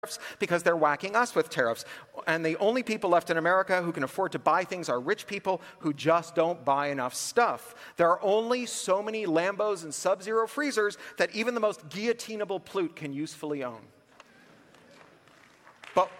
tariffs because they're whacking us with tariffs. And the only people left in America who can afford to buy things are rich people who just don't buy enough stuff. There are only so many Lambos and Sub-Zero freezers that even the most guillotinable plute can usefully own. But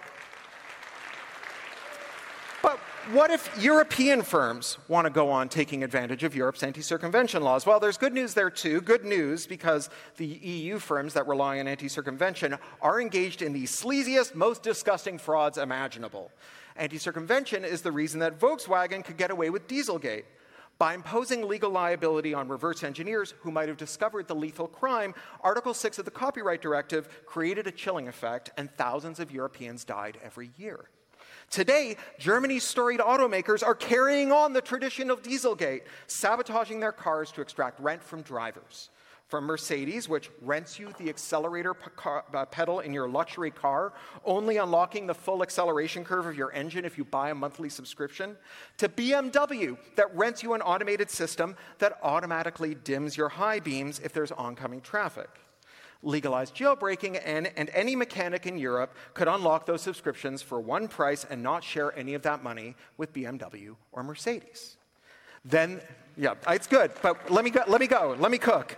what if European firms want to go on taking advantage of Europe's anti-circumvention laws? Well, there's good news there too. Good news because the EU firms that rely on anti-circumvention are engaged in the sleaziest, most disgusting frauds imaginable. Anti-circumvention is the reason that Volkswagen could get away with Dieselgate. By imposing legal liability on reverse engineers who might have discovered the lethal crime, Article 6 of the Copyright Directive created a chilling effect, and thousands of Europeans died every year. Today, Germany's storied automakers are carrying on the tradition of Dieselgate, sabotaging their cars to extract rent from drivers. From Mercedes, which rents you the accelerator pedal in your luxury car, only unlocking the full acceleration curve of your engine if you buy a monthly subscription, to BMW, that rents you an automated system that automatically dims your high beams if there's oncoming traffic. Legalized jailbreaking, and any mechanic in Europe could unlock those subscriptions for one price and not share any of that money with BMW or Mercedes. Then, yeah, it's good, but let me cook.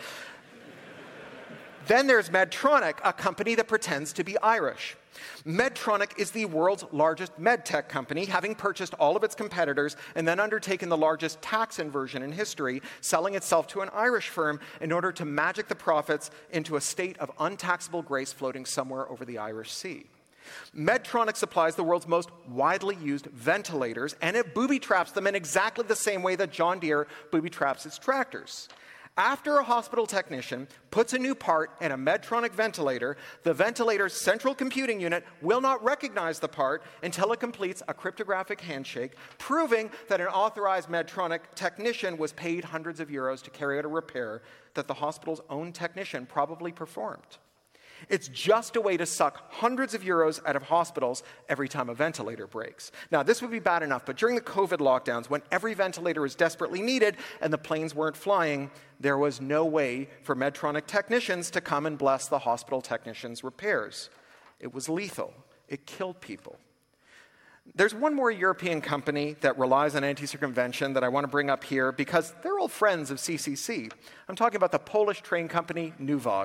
Then there's Medtronic, a company that pretends to be Irish. Medtronic is the world's largest medtech company, having purchased all of its competitors and then undertaken the largest tax inversion in history, selling itself to an Irish firm in order to magic the profits into a state of untaxable grace floating somewhere over the Irish Sea. Medtronic supplies the world's most widely used ventilators, and it booby-traps them in exactly the same way that John Deere booby-traps its tractors. After a hospital technician puts a new part in a Medtronic ventilator, the ventilator's central computing unit will not recognize the part until it completes a cryptographic handshake, proving that an authorized Medtronic technician was paid hundreds of euros to carry out a repair that the hospital's own technician probably performed. It's just a way to suck hundreds of euros out of hospitals every time a ventilator breaks. Now, this would be bad enough, but during the COVID lockdowns, when every ventilator was desperately needed and the planes weren't flying, there was no way for Medtronic technicians to come and bless the hospital technicians' repairs. It was lethal. It killed people. There's one more European company that relies on anti-circumvention that I want to bring up here because they're old friends of CCC. I'm talking about the Polish train company, Nuvog.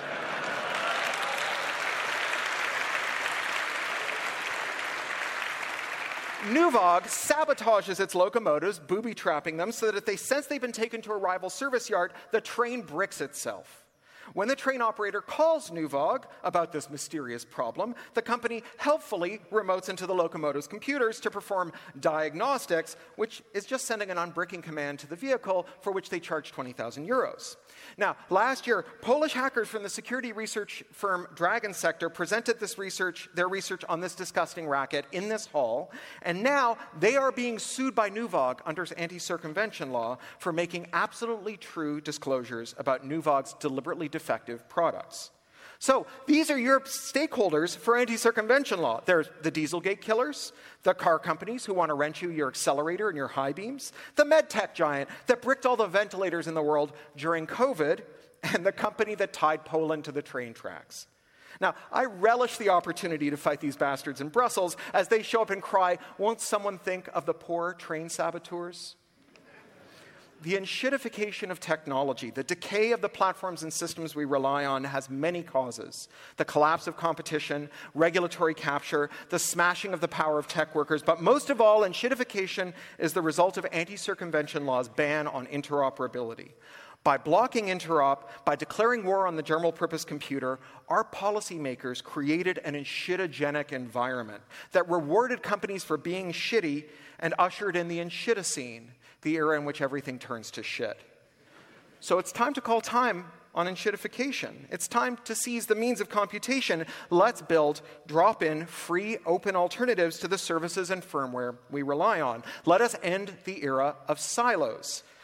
Nuvog sabotages its locomotives, booby-trapping them so that if they sense they've been taken to a rival service yard, the train bricks itself. When the train operator calls Nuvog about this mysterious problem, the company helpfully remotes into the locomotive's computers to perform diagnostics, which is just sending an unbricking command to the vehicle for which they charge 20,000 euros. Now, last year, Polish hackers from the security research firm Dragon Sector presented their research on this disgusting racket in this hall, and now they are being sued by Nuvog under anti-circumvention law for making absolutely true disclosures about Nuvog's deliberately defective products. So these are Europe's stakeholders for anti-circumvention law. There's the Dieselgate killers, the car companies who want to rent you your accelerator and your high beams, the medtech giant that bricked all the ventilators in the world during COVID, and the company that tied Poland to the train tracks. Now, I relish the opportunity to fight these bastards in Brussels as they show up and cry, "Won't someone think of the poor train saboteurs?" The enshittification of technology, the decay of the platforms and systems we rely on has many causes. The collapse of competition, regulatory capture, the smashing of the power of tech workers, but most of all, enshittification is the result of anti-circumvention law's ban on interoperability. By blocking interop, by declaring war on the general-purpose computer, our policymakers created an enshitogenic environment that rewarded companies for being shitty and ushered in the enshitocene, the era in which everything turns to shit. So it's time to call time on enshittification. It's time to seize the means of computation. Let's build drop-in, free, open alternatives to the services and firmware we rely on. Let us end the era of silos.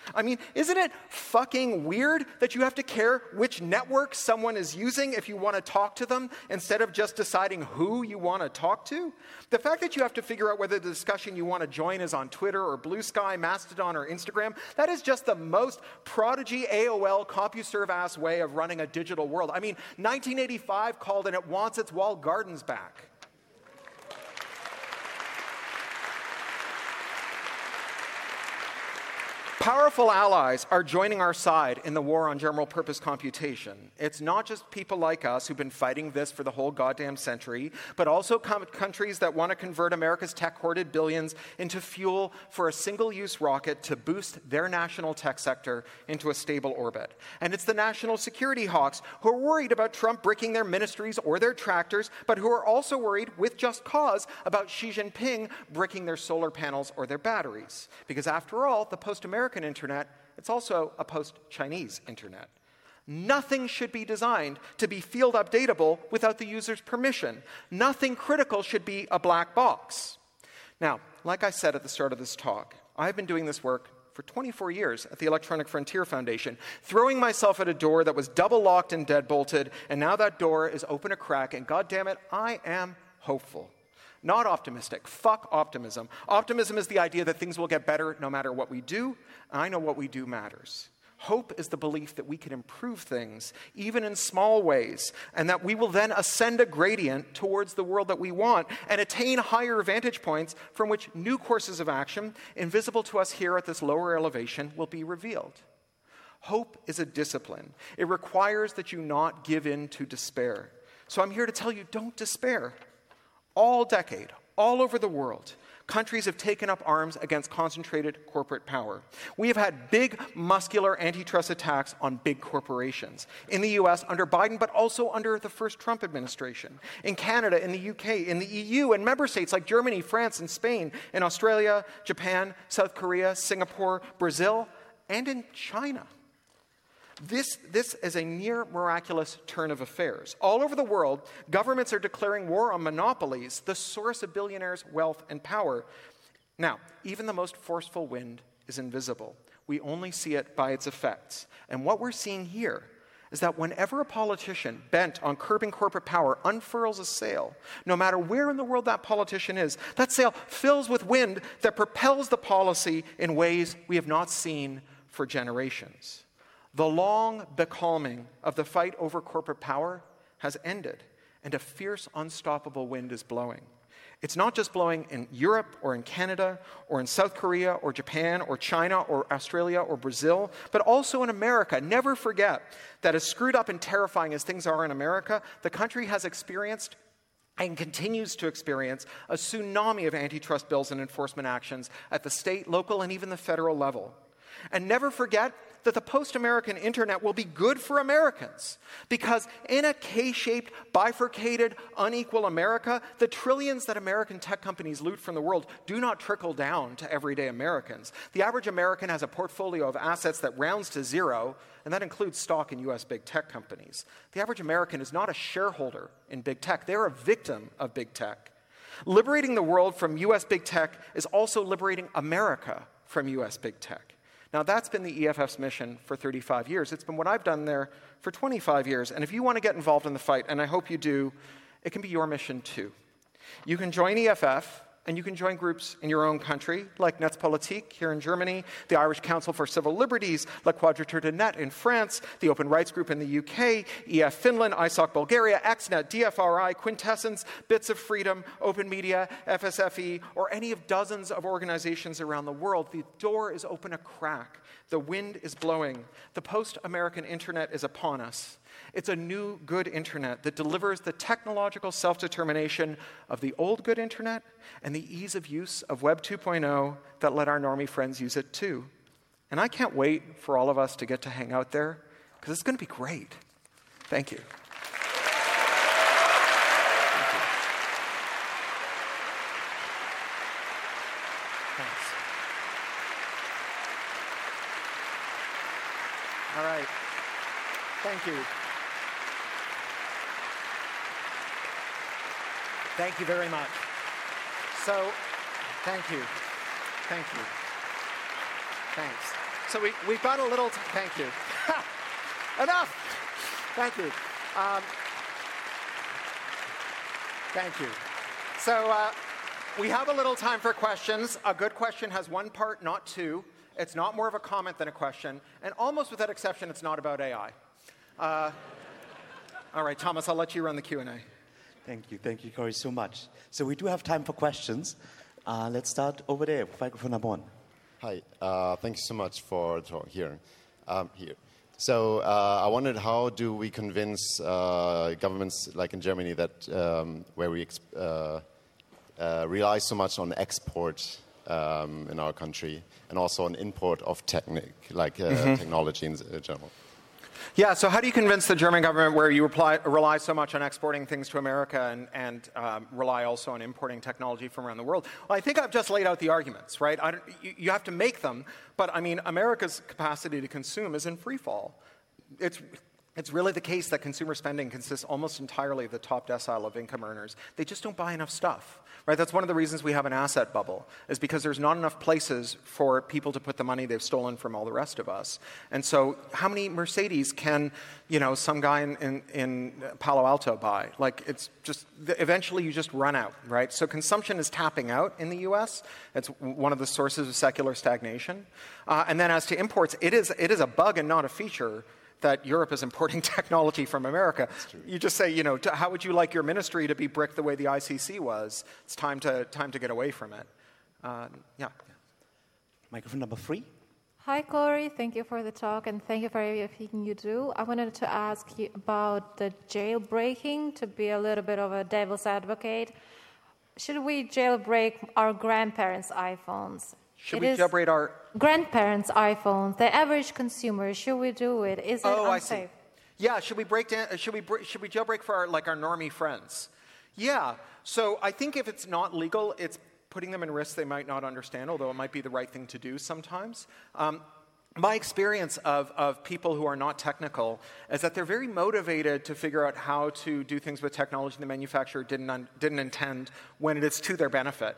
I mean, isn't it fucking weird that you have to care which network someone is using if you want to talk to them instead of just deciding who you want to talk to? The fact that you have to figure out whether the discussion you want to join is on Twitter or Blue Sky, Mastodon, or Instagram, that is just the most prodigy AOL CompuServe-ass way of running a digital world. I mean, 1985 called and it wants its walled gardens back. Powerful allies are joining our side in the war on general purpose computation. It's not just people like us who've been fighting this for the whole goddamn century, but also countries that want to convert America's tech-hoarded billions into fuel for a single-use rocket to boost their national tech sector into a stable orbit. And it's the national security hawks who are worried about Trump bricking their ministries or their tractors, but who are also worried, with just cause, about Xi Jinping bricking their solar panels or their batteries. Because after all, the post-American internet, it's also a post-Chinese internet. Nothing should be designed to be field updatable without the user's permission. Nothing critical should be a black box. Now, like I said at the start of this talk, I've been doing this work for 24 years at the Electronic Frontier Foundation, throwing myself at a door that was double locked and deadbolted, and now that door is open a crack, and goddammit, I am hopeful. Not optimistic. Fuck optimism. Optimism is the idea that things will get better no matter what we do. I know what we do matters. Hope is the belief that we can improve things, even in small ways, and that we will then ascend a gradient towards the world that we want and attain higher vantage points from which new courses of action, invisible to us here at this lower elevation, will be revealed. Hope is a discipline. It requires that you not give in to despair. So I'm here to tell you, don't despair. All decade, all over the world, countries have taken up arms against concentrated corporate power. We have had big, muscular antitrust attacks on big corporations. In the US, under Biden, but also under the first Trump administration. In Canada, in the UK, in the EU, and member states like Germany, France, and Spain, in Australia, Japan, South Korea, Singapore, Brazil, and in China. This is a near miraculous turn of affairs. All over the world, governments are declaring war on monopolies, the source of billionaires' wealth and power. Now, even the most forceful wind is invisible. We only see it by its effects. And what we're seeing here is that whenever a politician bent on curbing corporate power unfurls a sail, no matter where in the world that politician is, that sail fills with wind that propels the policy in ways we have not seen for generations. The long becalming of the fight over corporate power has ended, and a fierce, unstoppable wind is blowing. It's not just blowing in Europe or in Canada or in South Korea or Japan or China or Australia or Brazil, but also in America. Never forget that as screwed up and terrifying as things are in America, the country has experienced and continues to experience a tsunami of antitrust bills and enforcement actions at the state, local, and even the federal level. And never forget that the post-American internet will be good for Americans, because in a K-shaped, bifurcated, unequal America, the trillions that American tech companies loot from the world do not trickle down to everyday Americans. The average American has a portfolio of assets that rounds to zero, and that includes stock in U.S. big tech companies. The average American is not a shareholder in big tech. They're a victim of big tech. Liberating the world from U.S. big tech is also liberating America from U.S. big tech. Now, that's been the EFF's mission for 35 years. It's been what I've done there for 25 years. And if you want to get involved in the fight, and I hope you do, it can be your mission too. You can join EFF, and you can join groups in your own country, like Netzpolitik here in Germany, the Irish Council for Civil Liberties, La Quadrature du Net in France, the Open Rights Group in the UK, EF Finland, ISOC Bulgaria, XNet, DFRI, Quintessence, Bits of Freedom, Open Media, FSFE, or any of dozens of organizations around the world. The door is open a crack. The wind is blowing. The post-American internet is upon us. It's a new good internet that delivers the technological self-determination of the old good internet and the ease of use of Web 2.0 that let our normie friends use it too. And I can't wait for all of us to get to hang out there, because it's going to be great. Thank you. Thanks. All right. Thank you. Thank you very much. So, thank you. Thank you. Thanks. So we've got a little... Thank you. Enough! Thank you. Thank you. So we have a little time for questions. A good question has one part, not two. It's not more of a comment than a question. And almost without exception, it's not about AI. All right, Thomas, I'll let you run the Q&A. Thank you, Corey, so much. So we do have time for questions. Let's start over there. Microphone number 1. Hi, thank you so much for here. So I wondered, how do we convince governments like in Germany that where we rely so much on export in our country and also on import of technology in general? Yeah, so how do you convince the German government where you rely so much on exporting things to America and rely also on importing technology from around the world? Well, I think I've just laid out the arguments, right? You have to make them, but I mean, America's capacity to consume is in free fall. It's really the case that consumer spending consists almost entirely of the top decile of income earners. They just don't buy enough stuff, right? That's one of the reasons we have an asset bubble, is because there's not enough places for people to put the money they've stolen from all the rest of us. And so how many Mercedes can, some guy in Palo Alto buy? Like, it's just, eventually you just run out, right? So consumption is tapping out in the US. It's one of the sources of secular stagnation. And then as to imports, it is a bug and not a feature that Europe is importing technology from America. You just say, how would you like your ministry to be bricked the way the ICC was? It's time to get away from it. Yeah. Microphone number 3. Hi, Corey. Thank you for the talk, and thank you for everything you do. I wanted to ask you about the jailbreaking, to be a little bit of a devil's advocate. Should we jailbreak our grandparents' iPhones? Should we jailbreak our grandparents' iPhones? The average consumer, should we do it? Is it unsafe? I see. Yeah, should we jailbreak for our normie friends? Yeah. So I think if it's not legal, it's putting them in risk they might not understand, although it might be the right thing to do sometimes. My experience of people who are not technical is that they're very motivated to figure out how to do things with technology the manufacturer didn't intend when it is to their benefit.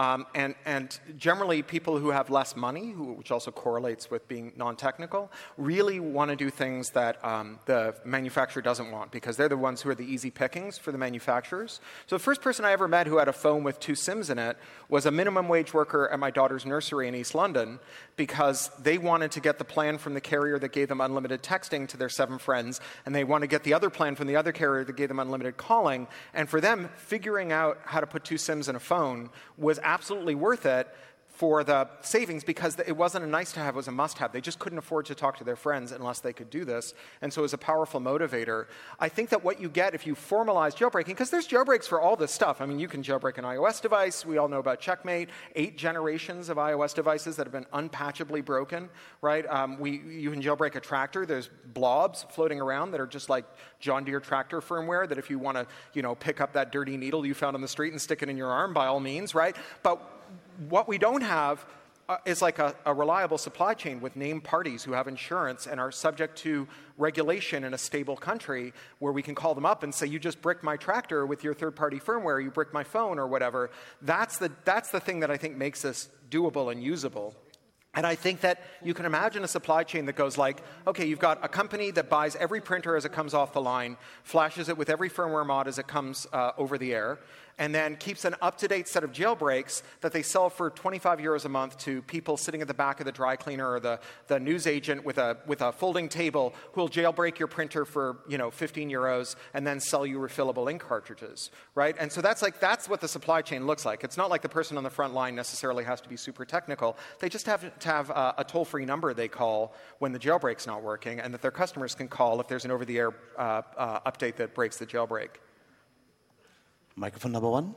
And generally, people who have less money, which also correlates with being non-technical, really want to do things that the manufacturer doesn't want, because they're the ones who are the easy pickings for the manufacturers. So the first person I ever met who had a phone with 2 SIMs in it was a minimum wage worker at my daughter's nursery in East London, because they wanted to get the plan from the carrier that gave them unlimited texting to their 7 friends, and they want to get the other plan from the other carrier that gave them unlimited calling. And for them, figuring out how to put 2 SIMs in a phone was absolutely worth it for the savings, because it wasn't a nice to have, it was a must have. They just couldn't afford to talk to their friends unless they could do this. And so it was a powerful motivator. I think that what you get if you formalize jailbreaking, because there's jailbreaks for all this stuff. I mean, you can jailbreak an iOS device. We all know about Checkmate, 8 generations of iOS devices that have been unpatchably broken, right? You can jailbreak a tractor. There's blobs floating around that are just like John Deere tractor firmware, that if you want to, pick up that dirty needle you found on the street and stick it in your arm, by all means, right? But what we don't have is like a reliable supply chain with named parties who have insurance and are subject to regulation in a stable country, where we can call them up and say, you just bricked my tractor with your third-party firmware, you bricked my phone or whatever. That's the thing that I think makes this doable and usable. And I think that you can imagine a supply chain that goes like, okay, you've got a company that buys every printer as it comes off the line, flashes it with every firmware mod as it comes over the air, and then keeps an up-to-date set of jailbreaks that they sell for 25 euros a month to people sitting at the back of the dry cleaner or the news agent with a folding table, who will jailbreak your printer for 15 euros and then sell you refillable ink cartridges, right? And so that's what the supply chain looks like. It's not like the person on the front line necessarily has to be super technical. They just have to have a toll-free number they call when the jailbreak's not working, and that their customers can call if there's an over-the-air update that breaks the jailbreak. Microphone number 1.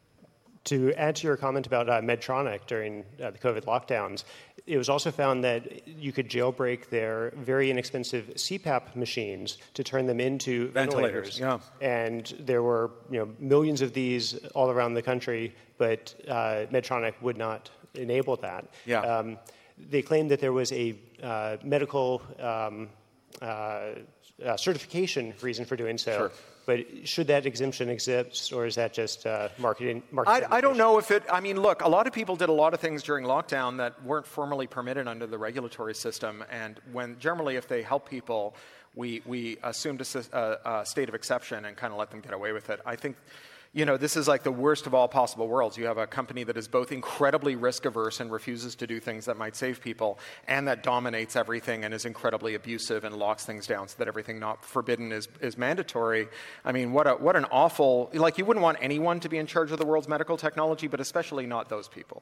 To add to your comment about Medtronic during the COVID lockdowns, it was also found that you could jailbreak their very inexpensive CPAP machines to turn them into ventilators. Yeah. And there were millions of these all around the country, but Medtronic would not enable that. Yeah. They claimed that there was a medical certification reason for doing so. Sure. But should that exemption exist, or is that just marketing? I don't know if it, I mean, look, a lot of people did a lot of things during lockdown that weren't formally permitted under the regulatory system. And when generally, if they help people, we assumed a state of exception and kind of let them get away with it. I think, you know, this is like the worst of all possible worlds. You have a company that is both incredibly risk averse and refuses to do things that might save people, and that dominates everything and is incredibly abusive and locks things down so that everything not forbidden is mandatory. I mean, what an awful, like, you wouldn't want anyone to be in charge of the world's medical technology, but especially not those people.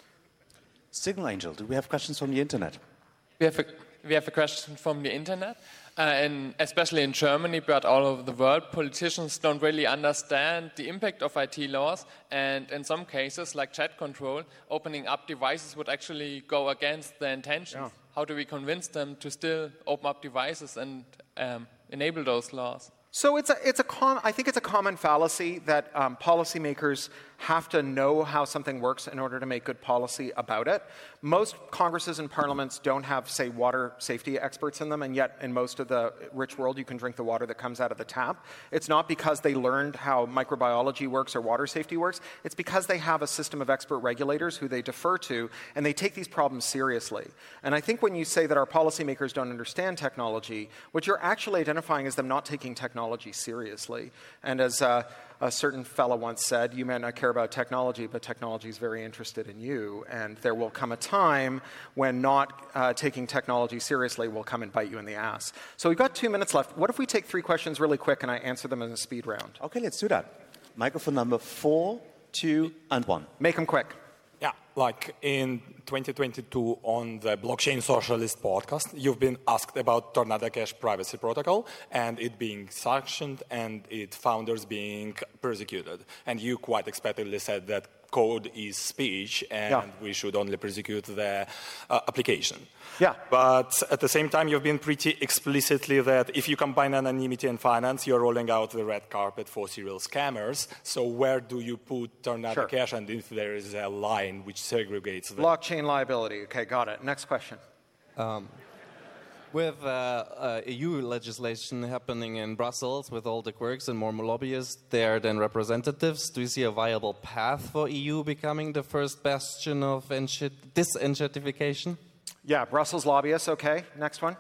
Signal Angel, do we have questions from the internet? We have a question from the internet. And especially in Germany, but all over the world, politicians don't really understand the impact of IT laws. And in some cases, like chat control, opening up devices would actually go against their intentions. Yeah. How do we convince them to still open up devices and enable those laws? So I think it's a common fallacy that policymakers have to know how something works in order to make good policy about it. Most Congresses and parliaments don't have, say, water safety experts in them, and yet in most of the rich world you can drink the water that comes out of the tap. It's not because they learned how microbiology works or water safety works. It's because they have a system of expert regulators who they defer to, and they take these problems seriously. And I think when you say that our policymakers don't understand technology, what you're actually identifying is them not taking technology seriously. And as a certain fellow once said, you may not care about technology, but technology is very interested in you. And there will come a time when not taking technology seriously will come and bite you in the ass. So we've got 2 minutes left. What if we take 3 questions really quick and I answer them in a speed round? Okay, let's do that. Microphone number 4, 2, and 1. Make them quick. Yeah, like in 2022 on the Blockchain Socialist podcast, you've been asked about Tornado Cash privacy protocol and it being sanctioned and its founders being persecuted. And you quite expectedly said that code is speech and we should only prosecute the application. Yeah. But at the same time, you've been pretty explicitly that if you combine anonymity and finance, you're rolling out the red carpet for serial scammers. So where do you put Tornado Cash, and if there is a line which segregates them? Blockchain liability. Okay, got it. Next question. With EU legislation happening in Brussels, with all the quirks and more lobbyists there than representatives, do you see a viable path for EU becoming the first bastion of disenchantfication? Yeah, Brussels lobbyists. Okay, next one.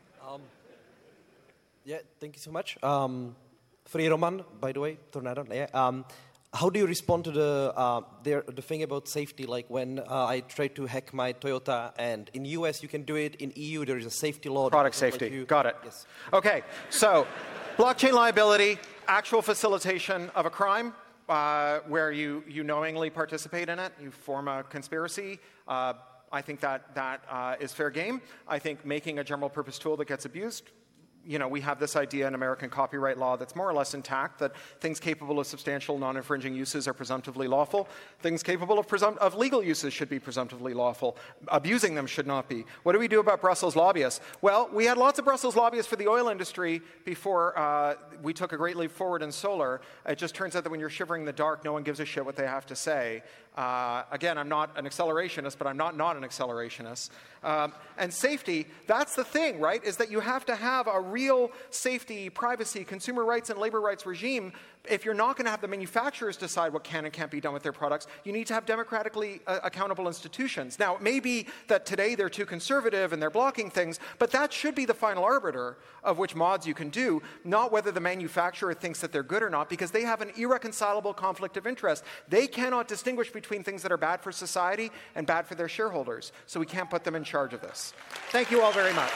Yeah, thank you so much. Free Roman, by the way, Tornado. Yeah. How do you respond to the thing about safety? Like when I tried to hack my Toyota, and in US you can do it. In EU there is a safety law. Product safety. Got it. Yes. Okay. So, blockchain liability, actual facilitation of a crime where you knowingly participate in it. You form a conspiracy. I think that is fair game. I think making a general purpose tool that gets abused. You know, we have this idea in American copyright law that's more or less intact, that things capable of substantial non-infringing uses are presumptively lawful. Things capable of legal uses should be presumptively lawful. Abusing them should not be. What do we do about Brussels lobbyists? Well, we had lots of Brussels lobbyists for the oil industry before we took a great leap forward in solar. It just turns out that when you're shivering in the dark, no one gives a shit what they have to say. Again, I'm not an accelerationist, but I'm not an accelerationist. And safety, that's the thing, right, is that you have to have a real safety, privacy, consumer rights, and labor rights regime. If you're not going to have the manufacturers decide what can and can't be done with their products, you need to have democratically accountable institutions. Now, it may be that today they're too conservative and they're blocking things, but that should be the final arbiter of which mods you can do, not whether the manufacturer thinks that they're good or not, because they have an irreconcilable conflict of interest. They cannot distinguish between things that are bad for society and bad for their shareholders, so we can't put them in charge of this. Thank you all very much.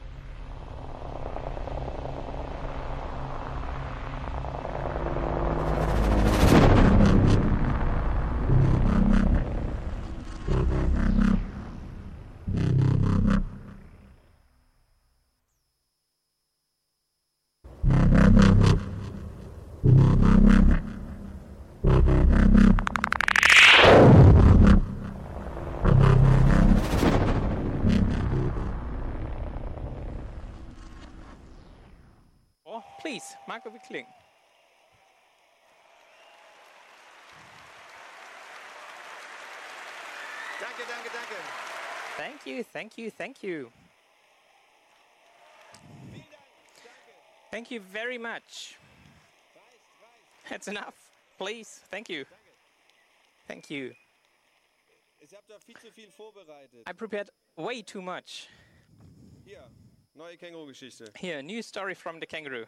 Please, Marco Wickling. Danke, danke, danke. Thank you, thank you, thank you. Thank you very much. That's enough. Please. Thank you. Thank you. Ich habe da viel zu viel vorbereitet. I prepared way too much. Hier, neue Känguru-Geschichte. Here, new story from the kangaroo.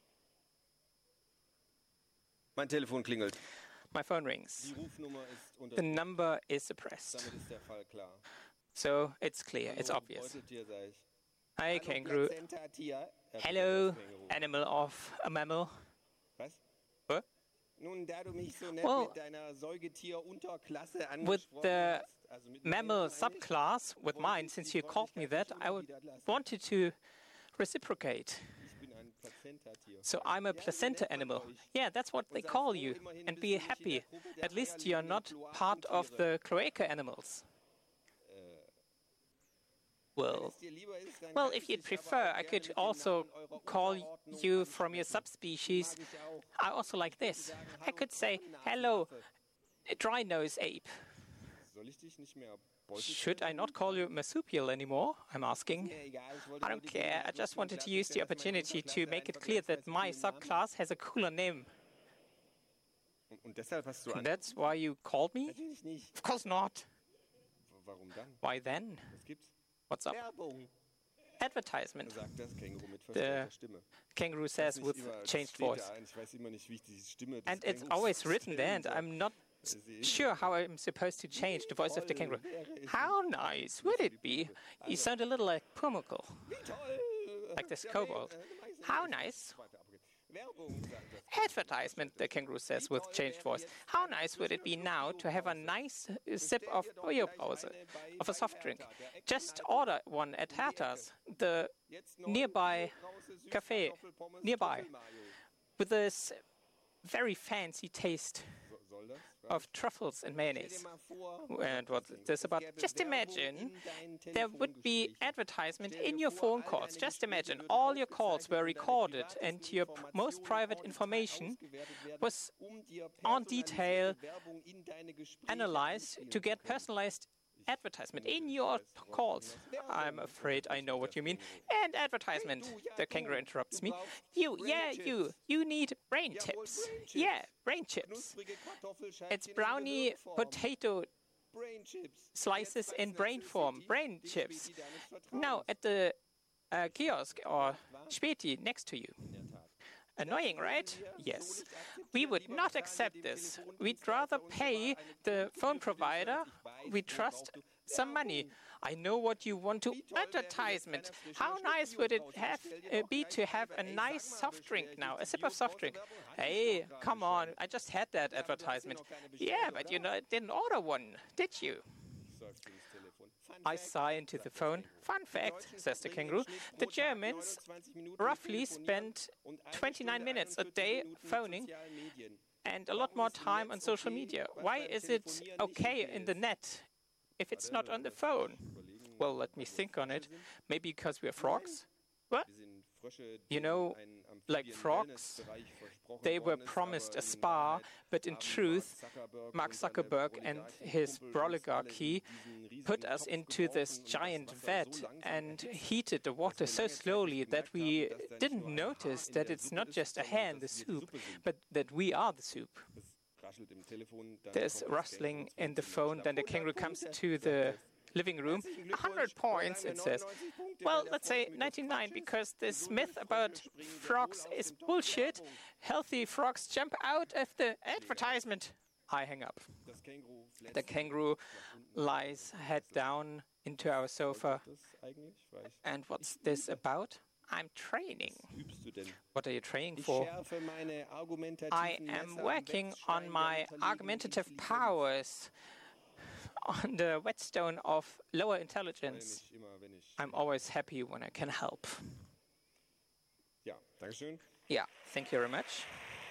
Mein Telefon klingelt. My phone rings. Die Rufnummer ist unter. The number is suppressed. Damit ist der Fall klar. So it's clear, it's obvious. Beuteltier, sag ich. Hi, kangaroo. Plazenta-Tier. Hello, animal of a mammal. Was? What? Nun, da du mich so nett Well, mit deiner Säugetier-Unterklasse with angesprochen the hast, also mit mammal meinem eigentlich, subclass, with mine, since you called me that, I wanted to reciprocate. ich bin ein Plazenta-Tier. So I'm a placenta animal. Yeah, that's what they call you. And be happy. At least you're not part of the cloaca animals. Well, if you'd prefer, I could also call you from your subspecies. I also like this. I could say, hello, dry-nose ape. Soll ich dich nicht mehr Should I not call you marsupial anymore? I'm asking. I don't care. I just wanted to use the opportunity to make it clear that my subclass has a cooler name. Und deshalb hast du And that's why you called me? Natürlich nicht. Of course not. Warum dann? Why then? Was gibt's? What's up? Werbung. Advertisement. Sagt das Känguru mit The verstellter Stimme. kangaroo says Nicht with immer, das changed steht voice. da ein, ich weiß immer nicht, wie ich diese Stimme des And it's Kängurus always written there, and verstellen I'm not sure how I'm supposed to change the voice of the kangaroo. How nice would it be? You sound a little like Pumuckl, like this kobold. How nice. Werbung, sagt das. Advertisement, the kangaroo says with changed voice. How nice would it be now to have a nice sip of Bojopause, of a soft drink? Just order one at Herta's, the nearby cafe, nearby, with this very fancy taste Soll das? of truffles and mayonnaise. And what's this about? Just imagine there would be advertisement in your phone calls. Just imagine all your calls were recorded and your most private information was on detail analyzed to get personalized advertisement in your calls. I'm afraid I know what you mean. And advertisement. The kangaroo interrupts me. You need brain chips. Yeah, brain chips. It's brownie potato Brain chips. slices in brain form, brain chips. Now at the kiosk or Späti next to you. Annoying, right? Yes. We would not accept this. We'd rather pay the phone provider we trust some money. I know what you want to advertisement. How nice would it be to have a nice soft drink now, a sip of soft drink? Hey, come on, I just had that advertisement. Yeah, but you didn't order one, did you? I sigh into the phone. Fun fact, says the kangaroo, the Germans roughly spend 29 minutes a day phoning and a lot more time on social media. Why is it okay in the net if it's not on the phone? Well, let me think on it. Maybe because we're frogs? What? You know, like frogs, they were promised a spa, but in truth, Mark Zuckerberg and his oligarchy put us into this giant vat and heated the water so slowly that we didn't notice that it's not just a hair in the soup, but that we are the soup. There's rustling in the phone, then the kangaroo comes to the living room. 100 points, it says. Well, let's say 99, because this myth about frogs is bullshit. Healthy frogs jump out of the advertisement. I hang up. The kangaroo lies head down into our sofa. And what's this about? I'm training. What are you training for? I am working on my argumentative powers on the whetstone of lower intelligence. I'm always happy when I can help. Ja, dankeschön. Yeah, thank you very much.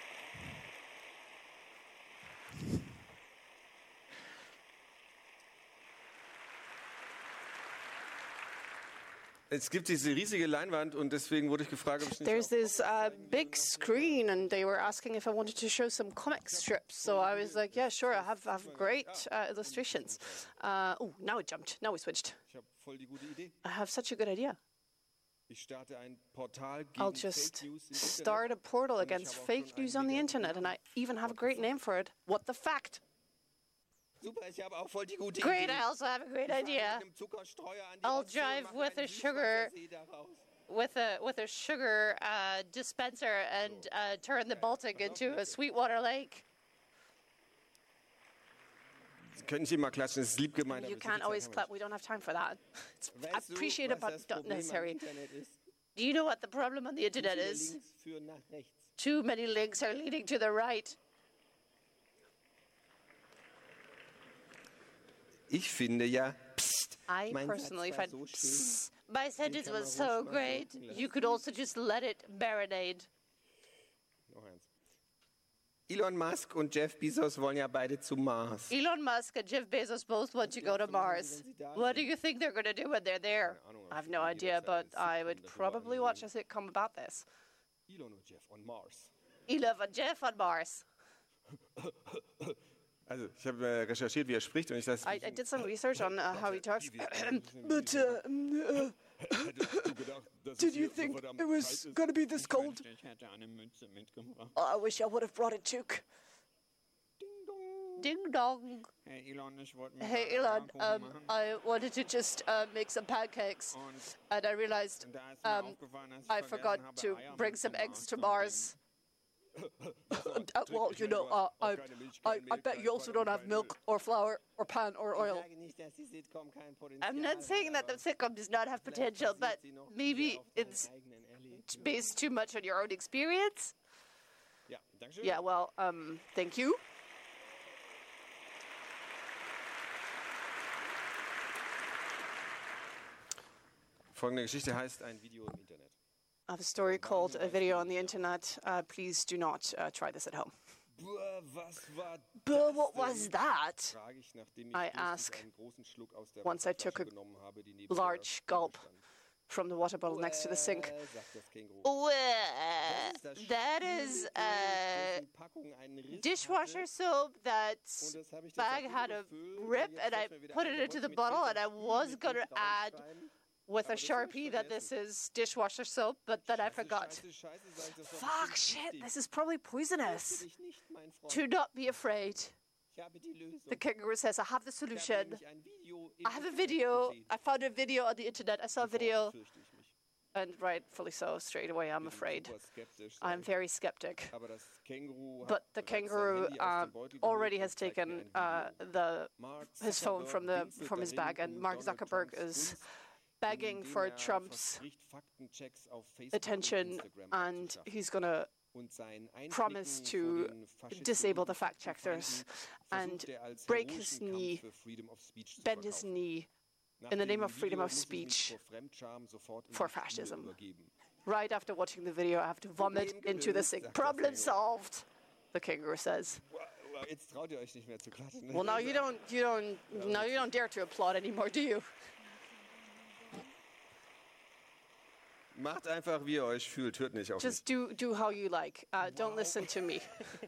Es gibt diese riesige Leinwand und deswegen wurde ich gefragt, ob ich nicht There's this big screen, and they were asking if I wanted to show some comic strips. So I was like, yeah, sure, I have great illustrations. Oh, now it jumped. Now we switched. Ich habe voll die gute Idee. I have such a good idea. Ich starte ein Portal I'll gegen just Fake News im start a Internet. portal Und ich against habe auch fake schon news einen on the mega internet, and I even have a great name for it. What the fact? Super, ich habe auch voll die gute Great, Idee. I also have a great Ich fahre idea. mit einem Zuckerstreuer an die I'll Ostsee und drive mache with einen a sugar Süßwassersee daraus. with a sugar dispenser and turn the Baltic into a sweetwater lake. Können Sie mal klatschen, das ist lieb gemeint. You aber so can't viel always Zeit clap. haben We don't have time for that. It's wir nicht. Weißt du, appreciated, was but das not Problem am necessary. Internet ist? Do you know what the problem on the Zu internet viele is? Links führen nach rechts. Too many links are leading to the right. Ich finde ja, I mein personally Satz find war so schön. my sentence kann man was ruhig so mal great. wirken lassen. You could also just let it marinate. Noch eins. Elon Musk und Jeff Bezos wollen ja beide zu Mars. Elon Musk and Jeff Bezos both want to go to Mars. What do you think they're going to do when they're there? I have no idea, but I would probably watch a sitcom about this. Elon und Jeff on Mars. Elon and Jeff on Mars. Also, ich habe recherchiert, wie er spricht und ich das. I did some research on how he talks. But did you think it was going to be this cold? Ich hätte eine Münze mitgebracht. I wish I would have brought a toque. Ding dong. Hey Elon, ich wollte mir Hey gerade Elon, Pfannkuchen machen. I wanted to just make some pancakes, and I realized Und da ist mir aufgefallen, dass ich I forgot vergessen habe, to Eier bring some mitzumachen. eggs to Mars. Well, you know, I bet you also don't have milk or flour or pan or Ich oil. sage nicht, dass die Sitcom kein Potenzial I'm not saying that the sitcom does not have potential, but maybe it's based too much on your own experience. Ja, dankeschön. Yeah, well, thank you. Folgende Geschichte heißt ein Video im Internet. I have a story called A Video on the Internet. Please do not try this at home. Was war But what was that? frage ich, nachdem ich I lustig ask einen großen Schluck aus der once I took Wasserflasche a genommen habe, die neben large der gulp stand. from the water bottle next to the sink. Sagt das Känguru. Well, that is a Packung einen Riss dishwasher soap that und das habe ich bag das had a gefüllt, rip, jetzt and I fällt mir wieder put ein, it da into wollte the ich mit bottle, and I Filzstift was going to add draufschreiben. with a Aber das habe ich Sharpie that this vergessen. is dishwasher soap, but then I forgot. Scheiße, sag ich, das war Fuck, bestimmt shit, giftig. this is probably poisonous. Dich nicht, mein Freund. Do not be afraid. Ich habe die Lösung. The kangaroo says, I have the Ich habe solution. nämlich ein Video im I have a Internet video. gesehen. I found a video on the internet. I saw a video, Fürchte ich mich. and rightfully so, straight away, I'm afraid. Super skeptisch I'm sein. very skeptic. Aber das Känguru But hat the bereits sein kangaroo Handy aus dem Beutel already geholt has und zeigt taken mir ein Video. Mark his phone Zuckerberg from his winselt bag, darin, and Mark Donald Zuckerberg Trumps is Gunst, begging indem for er Trump's verspricht, Faktenchecks auf Facebook und attention, Instagram and abzuschaffen. he's going to Und sein promise Einknicken to vor den Faschisten disable the und fact checkers versucht and er als break his heroischen knee, Kampf für Freedom of Speech zu bend his verkaufen. knee Nach in the name dem of freedom Video of muss ich mich speech vor Fremdscham sofort in for die Stühle fascism. übergeben. Right after watching the video, I have to vomit Problem into the gelöst, sink. sagt der Problem Kangaroo. solved, the kangaroo says. Wow, jetzt traut ihr euch nicht mehr zu klatschen. Ne? Well, now you don't dare to applaud anymore, do you? Macht einfach, wie ihr euch fühlt, hört nicht auf mich. Just do how you like. Don't listen to me.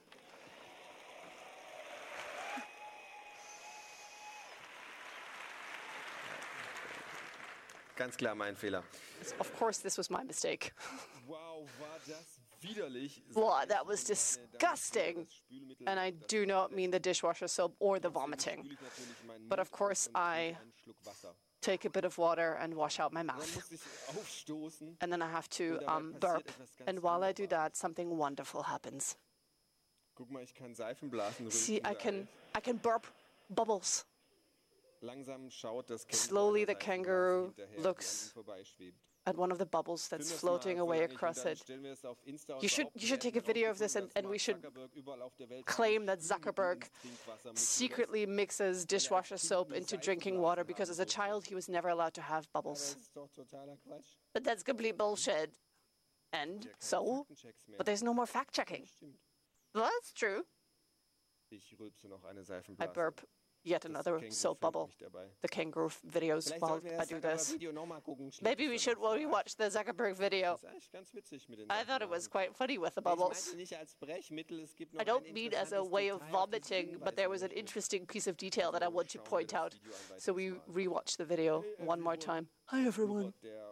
Ganz klar mein Fehler. Of course, this was my mistake. Wow, war das widerlich. Wow, that was disgusting. And I do not mean the dishwasher soap or the vomiting. But of course, I take a bit of water and wash out my mouth. And then I have to burp. And while I do that, something wonderful happens. Guck mal, ich kann Seifenblasen See, rühren. I can burp bubbles. Langsam schaut das Känguru Slowly, einer the kangaroo Seifenblase hinterher, die looks an ihm vorbeischwebt. at one of the bubbles that's floating away across it. You should take a video of this, and we should claim that Zuckerberg secretly mixes dishwasher soap into drinking water because as a child he was never allowed to have bubbles. But that's complete bullshit. And so? But there's no more fact checking. Well, that's true. Ich rülpse noch eine I Seifenblase. burp yet another soap bubble. The kangaroo videos while I do this. Maybe we should rewatch the Zuckerberg video. I thought it was quite funny with the bubbles. I don't mean as a way of vomiting, but there was an interesting piece of detail that I want to point out. So we rewatched the video one more time. Hi everyone.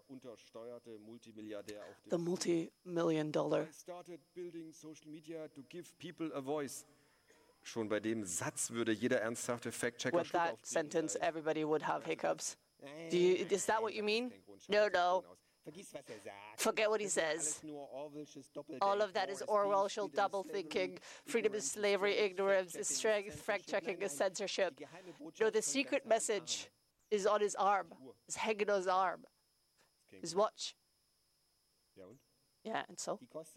The multi-million-dollar. Started building social media to give people a voice. Schon bei dem Satz würde jeder ernsthafte Fact-Checker With that sentence, everybody would have hiccups. Is that what you mean? No. Forget what he says. All of that is Orwell's double thinking. Freedom is slavery, ignorance is strength, fact-checking is censorship. No, the secret message is on his arm. It's hanging on his arm. His watch. Yeah, and so?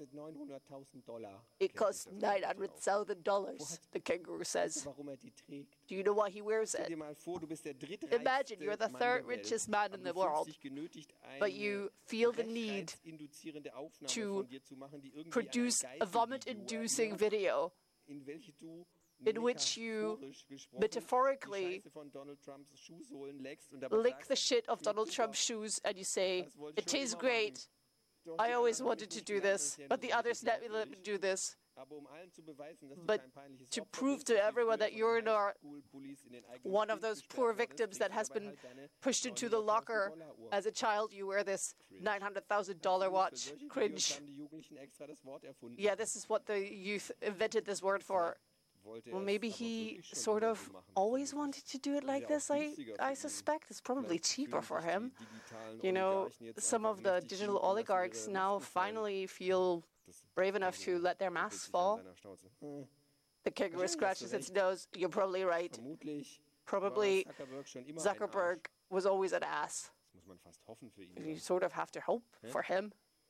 It costs $900,000, the kangaroo says. Do you know why he wears it? Imagine you're the third richest man in the world, but you feel the need to produce a vomit-inducing video in which you metaphorically lick the shit of Donald Trump's shoes and you say, it tastes great. I always wanted to do this, but the others let me do this. But to prove to everyone that you're not one of those poor victims that has been pushed into the locker as a child, you wear this $900,000 watch. Cringe. Yeah, this is what the youth invented this word for. Well, maybe he sort of always wanted to do it like this, I suspect. It's probably cheaper for him. You know, some of the digital oligarchs now finally feel brave enough to let their masks fall. The kangaroo scratches its nose. You're probably right. Probably Zuckerberg was always an ass. You sort of have to hope for him.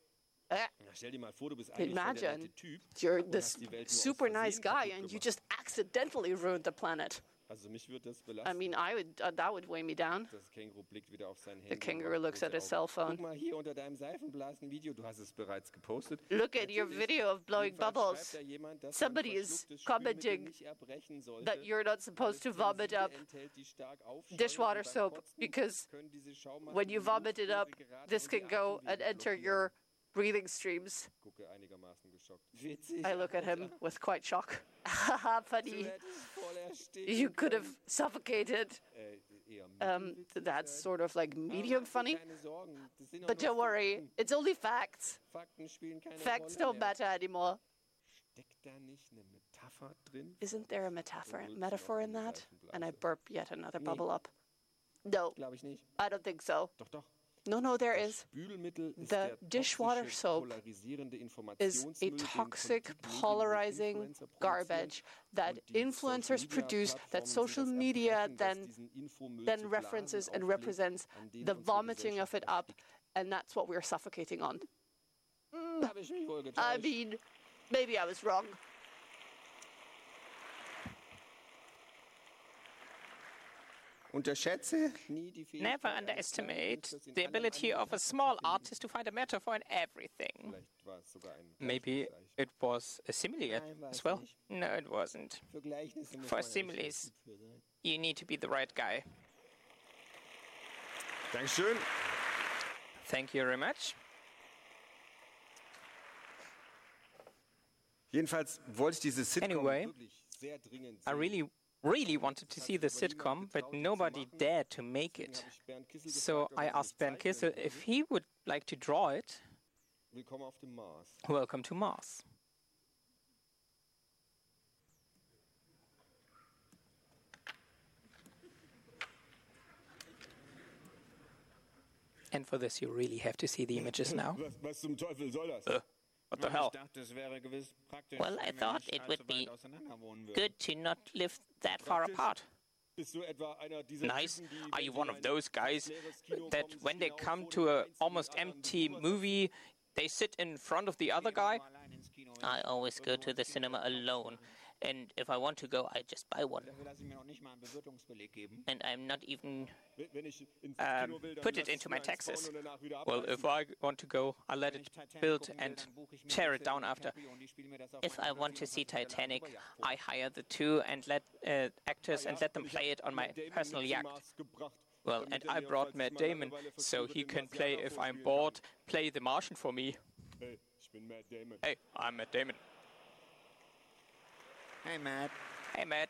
Imagine you're this super nice guy and you just accidentally ruined the planet. I mean, that would weigh me down. The kangaroo looks at his cell phone. Look at your video of blowing bubbles. Somebody is commenting that you're not supposed to vomit up dishwater soap because when you vomit it up, this can go and enter your breathing streams. I look at him with quite shock. Haha, funny. You could have suffocated. That's sort of like medium funny. But don't worry, it's only facts. Facts don't matter anymore. Isn't there a metaphor in that? And I burp yet another bubble up. No, I don't think so. No, there is. The dishwater soap is a toxic, polarizing garbage that influencers produce, that social media then references and represents the vomiting of it up, and that's what we're suffocating on. I mean, maybe I was wrong. Never underestimate the ability of a small artist to find a metaphor in everything. Maybe it was a simile as well. No, it wasn't. For similes, you need to be the right guy. Dankeschön. Thank you very much. Jedenfalls wollte ich diese Sitcom wirklich sehr dringend sehen. I really wanted to see the sitcom, but nobody dared to make it. So I asked Bernd Kissel if he would like to draw it. Welcome to Mars. And for this, you really have to see the images now. Was zum Teufel soll das? What the hell? Well, I thought it would be good to not live that far apart. Nice. Are you one of those guys that when they come to an almost empty movie, they sit in front of the other guy? I always go to the cinema alone. And if I want to go, I just buy one. And I'm not even put it into my taxes. Well, if I want to go, I let it build and tear it down after. If I want to see Titanic, I hire the two and let actors and let them play it on my personal yacht. Well, and I brought Matt Damon, so he can play, if I'm bored, play The Martian for me. Hey, I'm Matt Damon. Hey, Matt. Hey, Matt.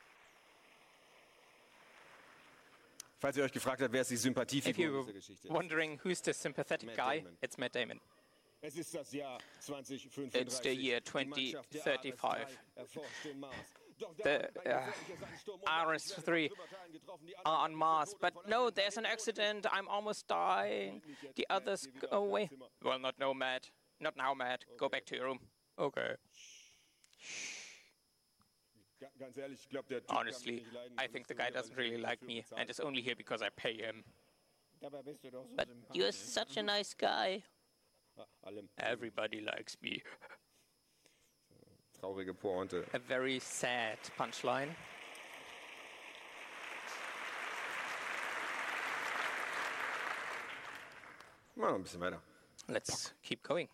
Falls ihr euch gefragt habt, wer ist die If Sympathiefigur you're dieser Geschichte? wondering who's the sympathetic Matt guy, Damon. it's Matt Damon. Es ist das Jahr 2035. It's the year Die Mannschaft der 2035. RS3 erforscht den Mars. Doch The dann bei gefährlicher Sandsturm und RS3 are on Mars, but no, there's an accident. I'm almost dying. The others go away. Well, not now, Matt. Not now, Matt. Go back to your room. Okay. Ganz ehrlich, ich glaube, der Typ kann mich Honestly, nicht leiden. I think the guy doesn't really like me and is only here because I pay him. But you're such a nice guy. Everybody likes me. Traurige Pointe. A very sad punchline. Mal noch ein bisschen weiter. Let's keep going.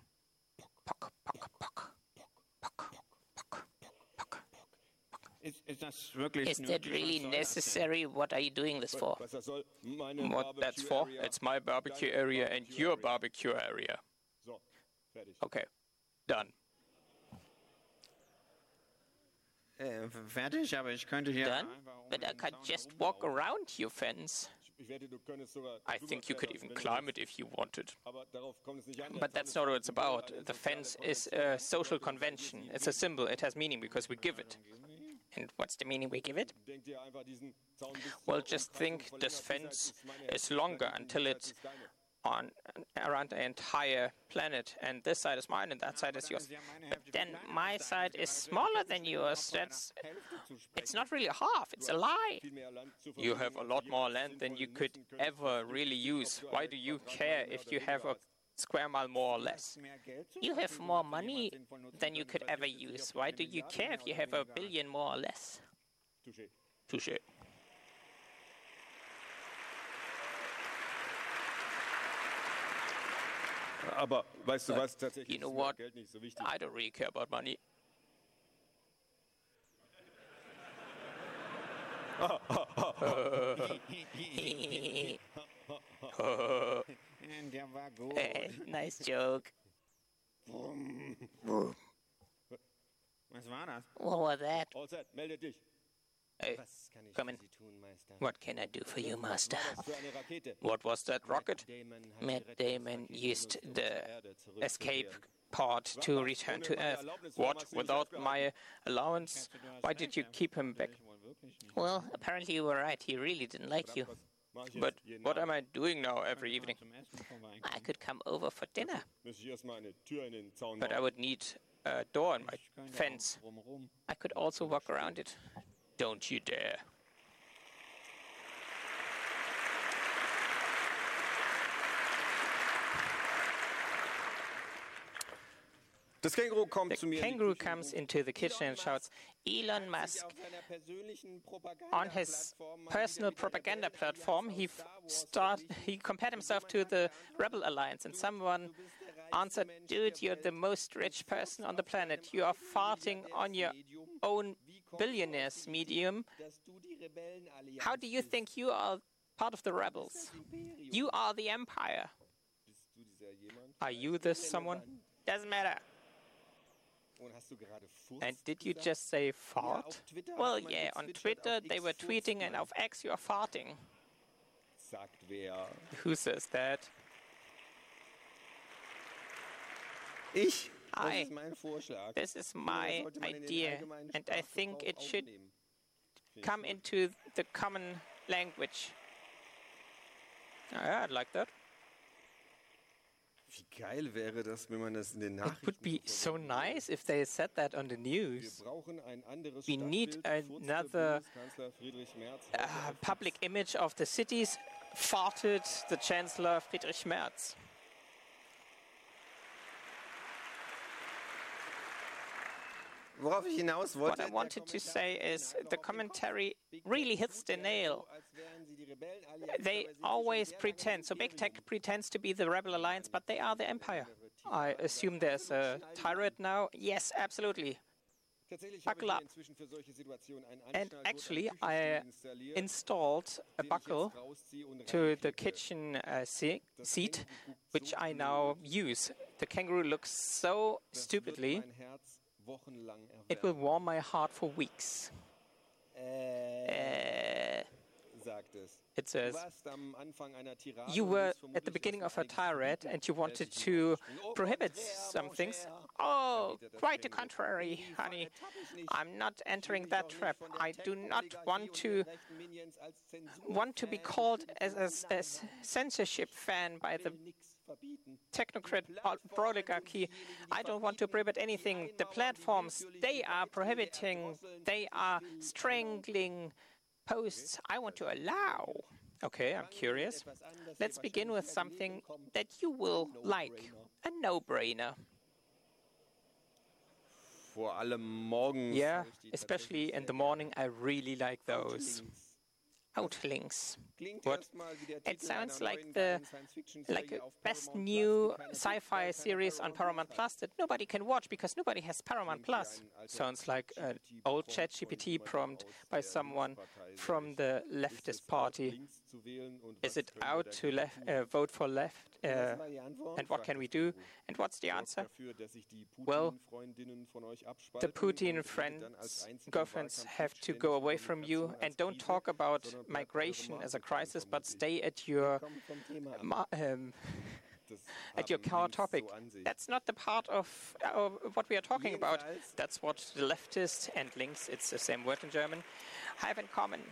Is that really necessary? What are you doing this for? Was das soll? Meine What that's Barbecue for? Area. It's my barbecue area and your barbecue area. So, fertig. Okay, done. Fertig, aber ich könnte hier Done? But I could just walk around your fence. Ich wette, du könntest sogar I think you could even climb it if you wanted. Aber darauf kommt es nicht an. But that's not what it's about. The fence is a social convention. It's a symbol. It has meaning because we give it. And what's the meaning we give it? Denk dir einfach diesen Zaun bis Well, just think this fence is longer until it's on around the entire planet, and this side is mine and that side is yours. But then my side is smaller than yours. It's not really half, it's a lie. You have a lot more land than you could ever really use. Why do you care if you have a square mile more or less? You have more money than you could ever use. Why do you care if you have a billion more or less? Touché. Aber weißt du was, tatsächlich You know ist mir what? Geld nicht so wichtig. I don't really care about money. Der war gut. Nice joke. Was war das? What was that? All set, melde dich. Hey, come in. What can I do for you, Master? Was für eine Rakete? What was that rocket? Matt Damon used the Escape pod to return to Earth. What? Without my allowance? Why did you keep him back? Well, apparently you were right. He really didn't like you. But what am I doing now every evening? I could come over for dinner. Müsste ich erstmal eine Tür in den Zaun But I bauen. would need a door in my fence. I could also walk around it. Don't you dare. Das Känguru kommt The zu mir. in die kangaroo Küche. comes into the kitchen and shouts, Elon Musk, on his personal propaganda platform, he compared himself to the Rebel Alliance, and someone answered, dude, you're the most rich person on the planet. You are farting on your own billionaires medium. How do you think you are part of the rebels? You are the empire. Are you this someone? Doesn't matter. Und hast du gerade Furz And did you just say fart? Well, yeah, on Twitter they were tweeting, and auf X you are farting. Sagt wer? Who says that? Ich. Das I. ist mein Vorschlag. This is Jeder my sollte man in den idea, allgemeinen and I think it Sprachgebrauch should aufnehmen. come into the common language. Yeah, I'd like that. Wie geil wäre das, wenn man das in den It would Nachrichten be so nice if they said that on the Wir news. brauchen ein anderes We need Stadtbild. Furzt der another Bundeskanzler Friedrich Merz. Public image of the cities. Farted the Chancellor Friedrich Merz. Worauf ich hinaus wollte, What I wanted to say is the commentary really hits the nail. They always pretend, so big tech pretends to be the rebel alliance, but they are the empire. I assume there's a tyrant now. Yes, absolutely. Buckle up. And actually, I installed a buckle to the kitchen seat, which I now use. The kangaroo looks so stupidly, it will warm my heart for weeks. It says, you were at the beginning of a tirade and you wanted to prohibit some things. Oh, quite the contrary, honey. I'm not entering that trap. I do not want to be called as a censorship fan by the technocrat oligarchy. I don't want to prohibit anything. The platforms, they are prohibiting, they are strangling posts I want to allow. Okay, I'm curious. Let's begin with something that you will like. A no-brainer. Yeah, especially in the morning, I really like those. Outlinks. What? It sounds like the best new sci-fi series on Paramount Plus that nobody can watch because nobody has Paramount Plus. Sounds like an old ChatGPT prompt by someone from the leftist party. Is it out to vote for left? And what can we do? And what's the answer? Well, the Putin girlfriends have to go away from you and don't talk about migration as a crisis, but stay at your core topic. That's not the part of what we are talking about. That's what the leftists and links, it's the same word in German, have in common.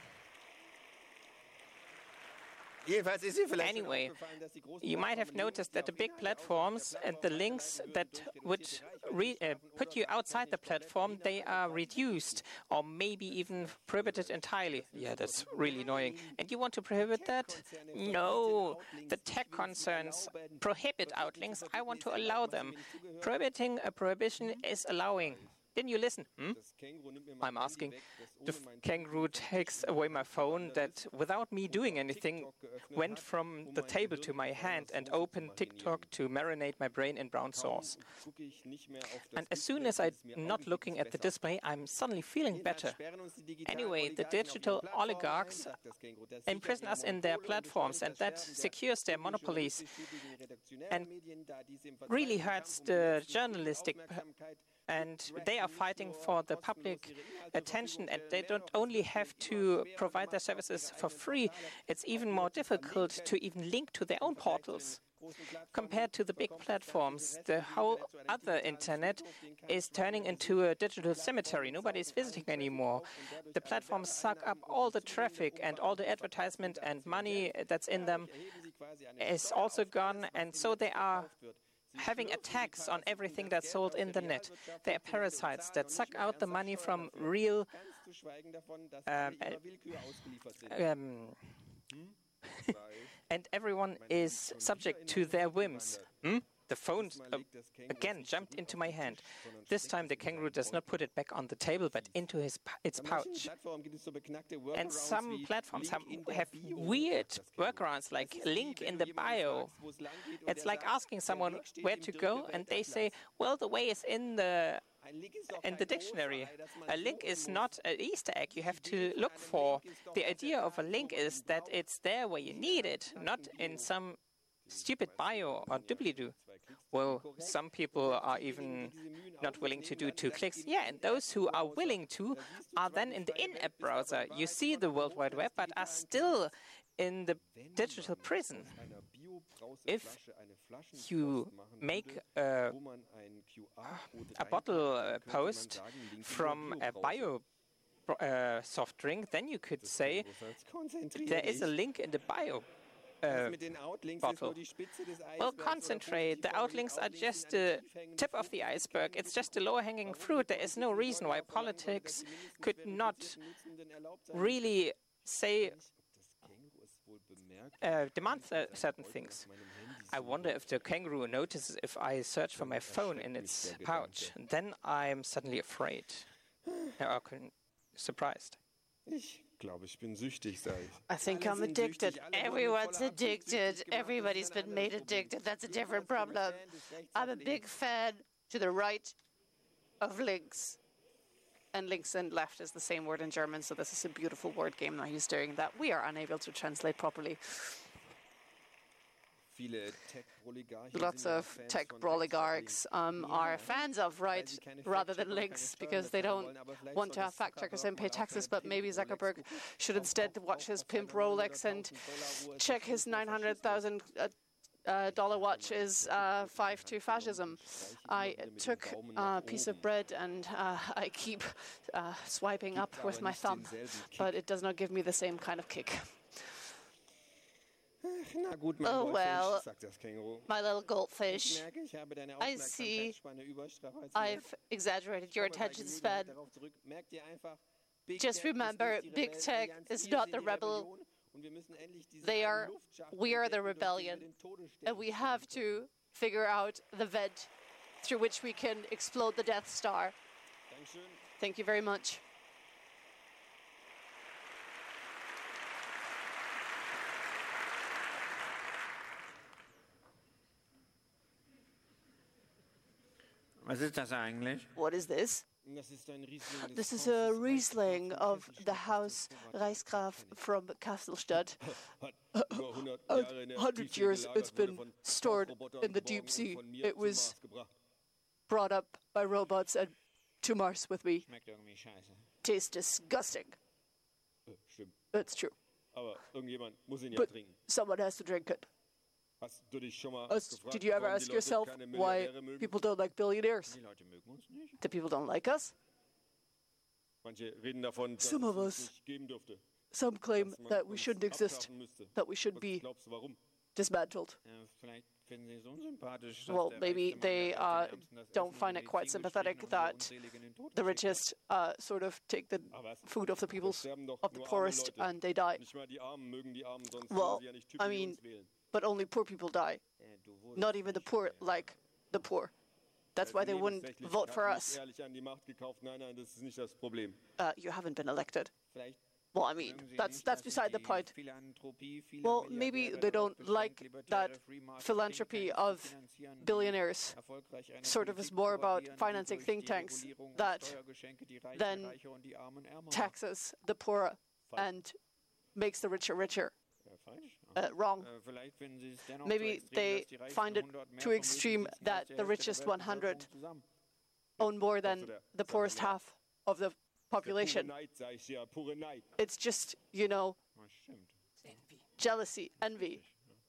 Anyway, you might have noticed that the big platforms and the links that would put you outside the platform, they are reduced or maybe even prohibited entirely. Yeah, that's really annoying. And you want to prohibit that? No, the tech concerns prohibit outlinks. I want to allow them. Prohibiting a prohibition is allowing. Didn't you listen? I'm asking. The kangaroo takes away my phone that, without me doing anything, went from the table to my hand and opened TikTok to marinate my brain in brown sauce. And as soon as I'm not looking at the display, I'm suddenly feeling better. Anyway, the digital oligarchs imprison us in their platforms, and that secures their monopolies and really hurts the journalistic. And they are fighting for the public attention, and they don't only have to provide their services for free, it's even more difficult to even link to their own portals. Compared to the big platforms, the whole other internet is turning into a digital cemetery. Nobody is visiting anymore. The platforms suck up all the traffic, and all the advertisement and money that's in them is also gone, and so they are having a tax on everything that's sold in the net. They are parasites that suck out the money from real and everyone is subject to their whims. The phone again jumped into my hand. This time the kangaroo does not put it back on the table, but into its pouch. And some platforms have weird workarounds, like link in the bio. It's like asking someone where to go, and they say, well, the way is in the dictionary. A link is not an Easter egg you have to look for. The idea of a link is that it's there where you need it, not in some stupid bio or doobly-doo. Well, some people are even not willing to do 2 clicks. Yeah, and those who are willing to are then in the in-app browser. You see the World Wide Web, but are still in the digital prison. If you make a bottle post from a bio soft drink, then you could say there is a link in the bio bottle. Well, concentrate. The outlinks are just the tip of the iceberg. It's just the lower-hanging fruit. There is no reason why politics could not really say demand certain things. I wonder if the kangaroo notices if I search for my phone in its pouch. And then I'm suddenly afraid or surprised. Ich glaube, ich bin süchtig, sage ich. I think I'm addicted. Everyone's addicted. Everybody's been made addicted. That's a different problem. I'm a big fan to the right of links. And links and left is the same word in German, so this is a beautiful word game that he's doing that we are unable to translate properly. Lots of tech oligarchs are fans of right rather than links because they don't want to have fact checkers and pay taxes, but maybe Zuckerberg should instead watch his pimp Rolex and check his $900,000 watch is 5 to fascism. I took a piece of bread and I keep swiping up with my thumb, but it does not give me the same kind of kick. Oh well, my little goldfish. I see I've exaggerated your attention span. Just remember, big tech is not the rebel. We are the rebellion, and we have to figure out the vent through which we can explode the Death Star. Thank you very much. Was ist das eigentlich? What is this? This is a Riesling of the House Reichsgraf from Kastelstadt. 100 years it's been stored in the deep sea. It was brought up by robots and to Mars with me. Tastes disgusting. It's true. But someone has to drink it. Did you ever ask yourself why people don't like billionaires? The people don't like us? Some of us, some claim that we shouldn't exist, that we should be dismantled. Well, maybe they don't find it quite sympathetic that the richest sort of take the food of the poorest, and they die. Well, I mean, but only poor people die. Not even the poor like the poor. That's why they wouldn't vote for us. You haven't been elected. Well, I mean, that's beside the point. Well, maybe they don't like that philanthropy of billionaires. Sort of is more about financing think tanks that then taxes the poor and makes the richer richer. Wrong. Maybe they find it too extreme that the richest 100 own more than the poorest half of the population. It's just, jealousy, envy.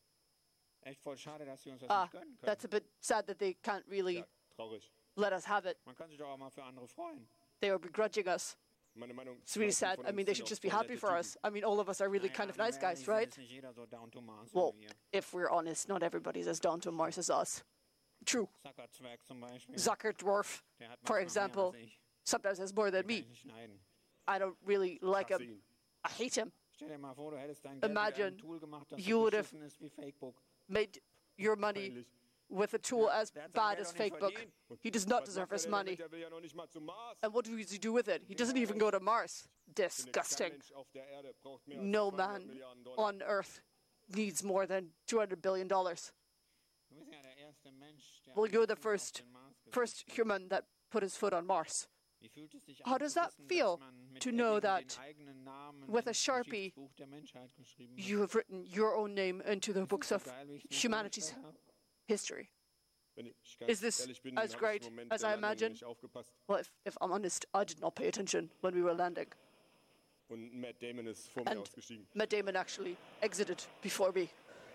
That's a bit sad that they can't really let us have it. They are begrudging us. It's really sad. I mean, they should just be happy for us. I mean, all of us are really kind of nice guys, right? Well, if we're honest, not everybody's as down to Mars as us. True. Zuckerdwarf, for example, sometimes has more than me. I don't really like him. I hate him. Imagine you would have made your money with a tool as bad as Facebook. He does not deserve his money. And what does he do with it? He doesn't even go to Mars. Disgusting. No man on Earth needs more than $200 billion. Well, you're the first human that put his foot on Mars. How does that feel to know that with a Sharpie you have written your own name into the books of humanity's history? Is this as great as I imagine? Well, if I'm honest, I did not pay attention when we were landing. And Matt Damon actually exited before me.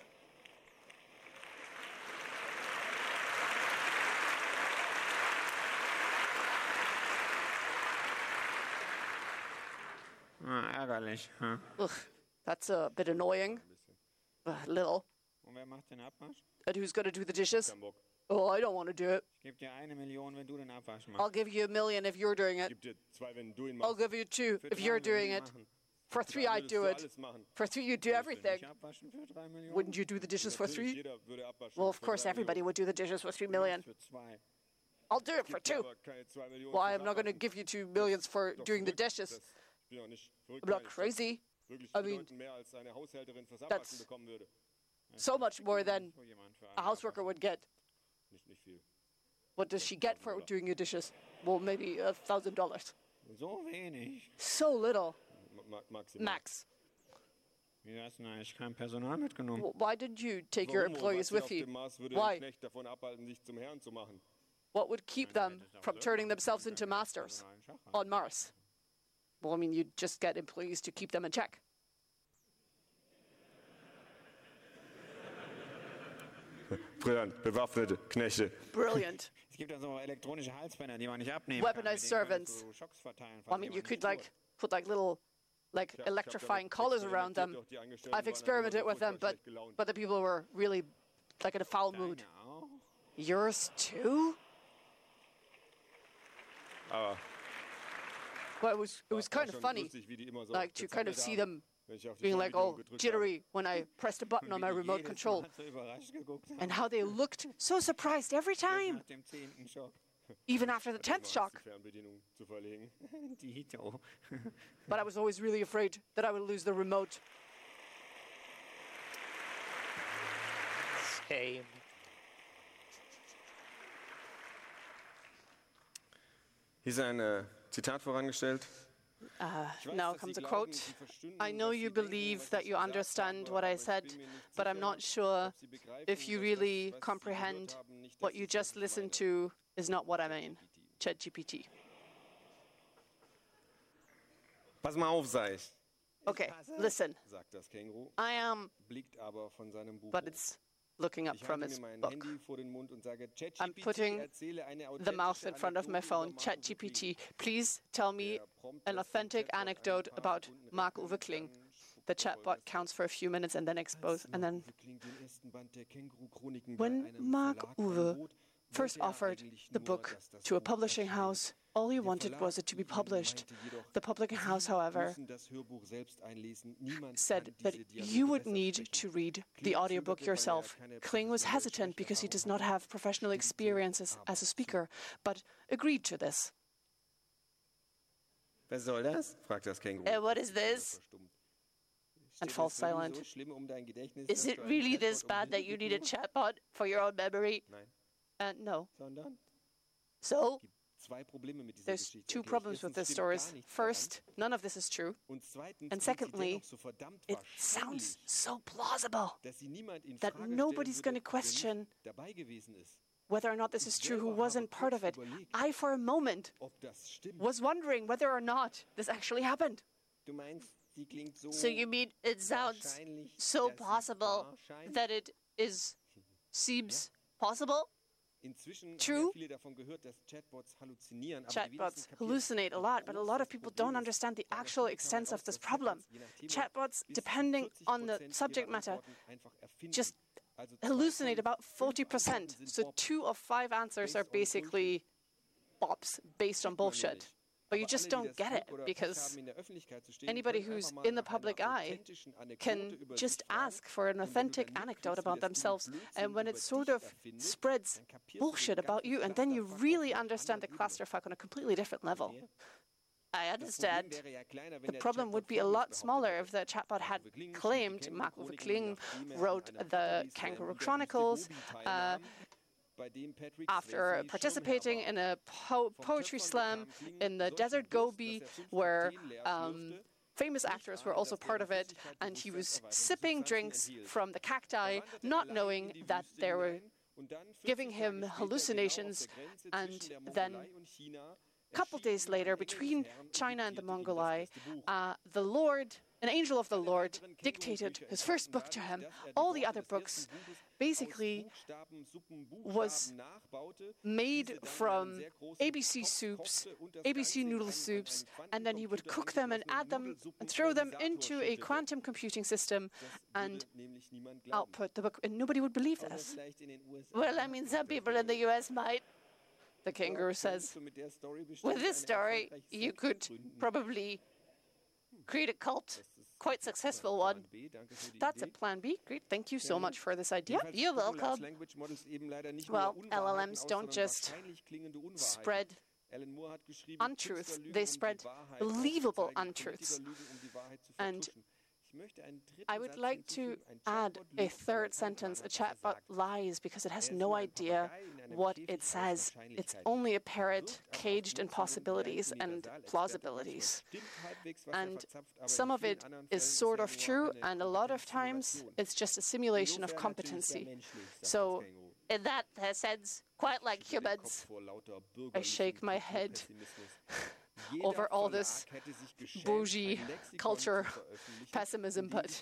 Ärgerlich. Huh? Ugh, that's a bit annoying. A little. Und wer macht den Abwasch? And who's going to do the dishes? Oh, I don't want to do it. Ich gebe dir 1 Million, wenn du den Abwasch machst. I'll give you $1 million if you're doing it. I'll give you 2 if you're doing it. For 3, I'd do it. For 3, you'd do everything. Wouldn't you do the dishes for 3? Well, of course, everybody would do the dishes for 3 million. I'll do it for 2. Why? I'm not going to give you 2 million for doing the dishes. I'm not crazy. I mean, that's so much more than a houseworker would get. What does she get for doing your dishes? Well, maybe $1,000. So little. Max. Why didn't you take your employees with you? Why? What would keep them from turning themselves into masters on Mars? Well, I mean, you'd just get employees to keep them in check. Brilliant. Bewaffnete Knechte. Brilliant. Weaponized Weaponized servants. I mean, you could put little electrifying collars around them. I've experimented with them, but the people were really in a foul mood. Yours too? Well, it was kind of funny, to kind of see them being all jittery when I pressed a button on my remote control, and how they looked so surprised every time, even after the 10th shock. But I was always really afraid that I would lose the remote. Same. Hier ist ein Zitat vorangestellt. Now comes a quote. I know you believe that you understand what I said, but I'm not sure if you really comprehend what you just listened to is not what I mean. ChatGPT. Pass mal auf, sag ich. Okay, listen. Sagt das Känguru, I am, blickt aber von seinem Buch but it's looking up Ich from halte his mir mein book. Handy vor den Mund und sage, I'm ChatGPT, putting erzähle eine the mouth authentische in front of my Anekdote phone. über Mark Uwe ChatGPT, please tell me an authentic anecdote about Marc-Uwe Kling. The chatbot counts for a few minutes and then when Marc-Uwe first offered the book to a publishing house, all he wanted was it to be published. The publishing house, however, said that you would need to read the audiobook yourself. Kling was hesitant because he does not have professional experience as a speaker, but agreed to this. Was soll das? fragt das Känguru. What is this? And falls silent. Is it really this bad that you need a chatbot for your own memory? No. So, there's 2 problems with this story. First, none of this is true. And secondly, it sounds so plausible that nobody's going to question whether or not this is true who wasn't part of it. I, for a moment, was wondering whether or not this actually happened. So you mean it sounds so possible that it seems possible? True, chatbots hallucinate a lot, but a lot of people don't understand the actual extent of this problem. Chatbots, depending on the subject matter, just hallucinate about 40%. So 2 of 5 answers are basically bops based on bullshit. But you just don't get it, because anybody who's in the public eye can just ask for an authentic anecdote about themselves. And when it sort of spreads bullshit about you, and then you really understand the clusterfuck on a completely different level. I understand. The problem would be a lot smaller if the chatbot had claimed Marc-Uwe Kling wrote the Kangaroo Chronicles, after participating in a poetry slam in the Desert Gobi, where famous actors were also part of it, and he was sipping drinks from the cacti, not knowing that they were giving him hallucinations, and then a couple days later, between China and the Mongolai, an angel of the Lord dictated his first book to him. All the other books basically was made from ABC soups, ABC noodle soups, and then he would cook them and add them and throw them into a quantum computing system and output the book. And nobody would believe this. Well, I mean, some people in the US might. The kangaroo says, with this story, you could probably create a cult. Quite successful one. That's a plan B. Great. Thank you so much for this idea. You're welcome. Well, LLMs don't just spread untruths, they spread believable untruths. And I would like to add a third sentence, a chatbot lies because it has no idea what it says. It's only a parrot caged in possibilities and plausibilities. And some of it is sort of true, and a lot of times it's just a simulation of competency. So in that sense, quite like humans, I shake my head over all this bougie culture pessimism, but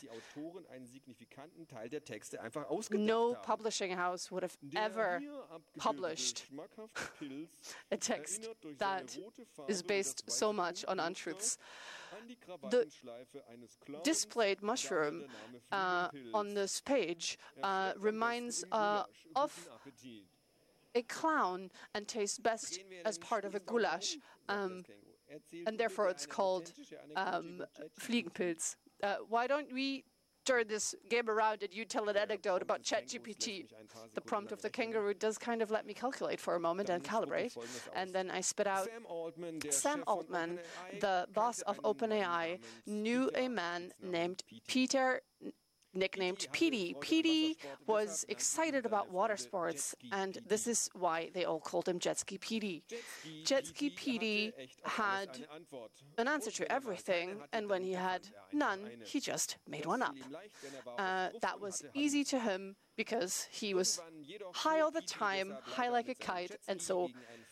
no publishing house would have ever published a text that is based so much on untruths. The displayed mushroom on this page reminds of a clown and tastes best as part of a goulash, and therefore it's called Fliegenpilz. Why don't we turn this game around and you tell an anecdote about ChatGPT? The prompt of the kangaroo does kind of let me calculate for a moment and calibrate, and then I spit out. Sam Altman, the boss of OpenAI, knew a man named Peter, nicknamed Petey. Petey was excited about water sports, and this is why they all called him Jetski Petey. Jetski Petey had an answer to everything, and when he had none, he just made one up. That was easy to him because he was high all the time, high like a kite, and so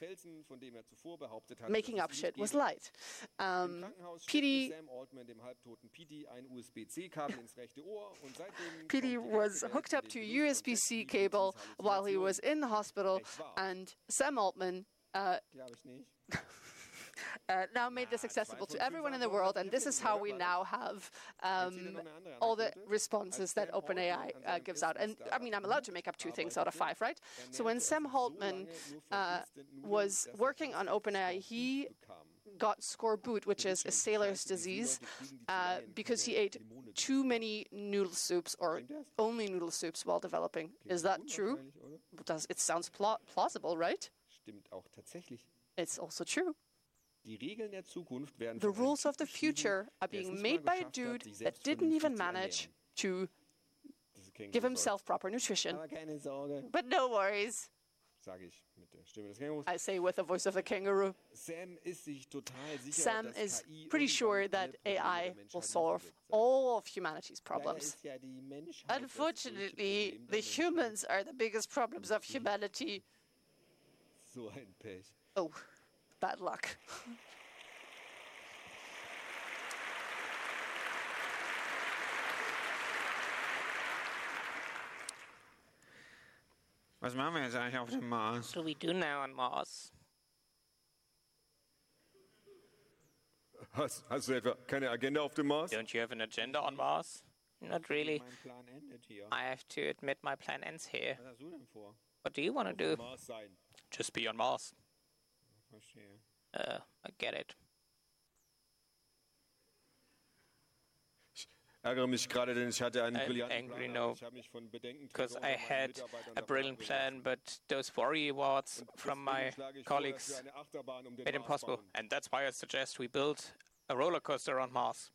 making up shit was light. Petey was hooked up to a USB-C cable while he was in the hospital, and Sam Altman now made this accessible to everyone in the world, and this is how we now have all the responses that OpenAI gives out. And I mean, I'm allowed to make up 2 things out of 5, right? So when Sam Altman was working on OpenAI, he got skorbut, which is a sailor's disease, because he ate too many noodle soups, or only noodle soups, while developing. Is that true? It sounds plausible, right? It's also true. The rules of the future are being made by a dude that didn't even manage to give himself proper nutrition. But no worries. I say with the voice of the kangaroo. Sam is pretty sure that AI will solve all of humanity's problems. Unfortunately, the humans are the biggest problems of humanity. Oh, bad luck. Was machen wir jetzt eigentlich auf dem Mars? What do we do now on Mars? Hast du etwa keine Agenda auf dem Mars? Don't you have an agenda on Mars? Not really. I have to admit my plan ends here. What do you want to do? Just be on Mars. I get it. Ärgere mich gerade, denn ich hatte einen brillanten Plan. Because I had a brilliant plan, but those worry-warts from my colleagues made it impossible. And that's why I suggest we build a roller coaster on Mars.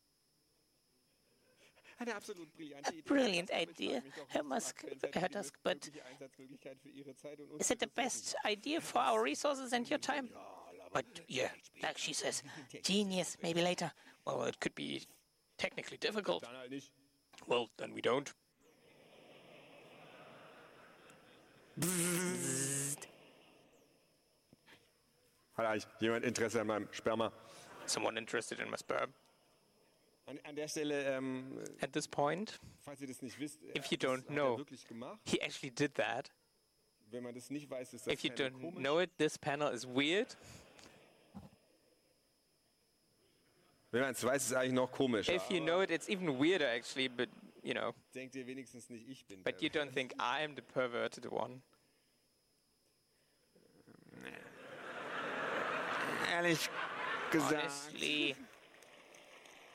A brilliant idea, Herr Tusk, but is it the best idea for our resources and your time? But yeah, like she says, genius, maybe later. Well, it could be technically difficult. Well, then we don't. Hat eigentlich jemand Interesse an meinem Sperma? Someone interested in my sperm? An der Stelle, at this point, falls ihr das nicht wisst, if you don't know, he actually did that. Wenn man das nicht weiß, ist das if you don't know it, this panel is weird. Wenn man es weiß, ist es eigentlich noch komischer. If you know it, it's even weirder actually, but you know. Denkt ihr wenigstens nicht, ich bin but you don't think I'm the perverted one. Ehrlich gesagt. Honestly.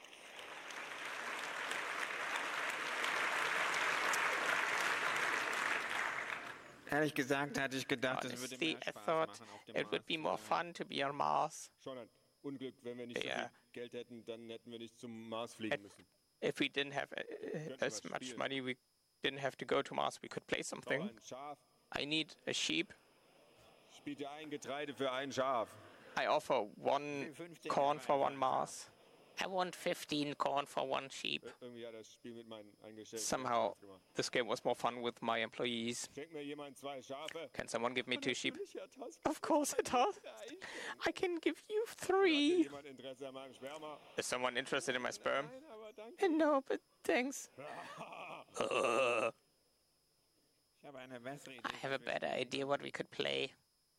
Ehrlich gesagt hatte ich gedacht, es würde Honestly, mehr I Spaß thought machen, auf dem it would Mars be zu more sein. fun to be on Mars. Schon ein Unglück, wenn wir nicht so Yeah. viel Geld hätten, dann hätten wir nicht zum Mars fliegen müssen. If we didn't have as was much spielen. money, we didn't have to go to Mars. We could play Ich brauche something. ein Schaf. I need a sheep. Ich biete ein Getreide für ein Schaf. I offer one corn for one Mars. I want 15 corn for one sheep. Irgendwie hat das Spiel mit meinen Angestellten Somehow, Spaß gemacht. this game was more fun with my employees. Schenkt mir jemand 2 Schafe? Can someone give me 2 sheep? Natürlich, Herr Task. Of course it does. I can give you Hat 3. jemand Interesse an meinem Sperma? Is someone interested in my sperm? Nein, aber danke. No, but thanks. Ich habe eine bessere Idee. I have a better idea what we could play.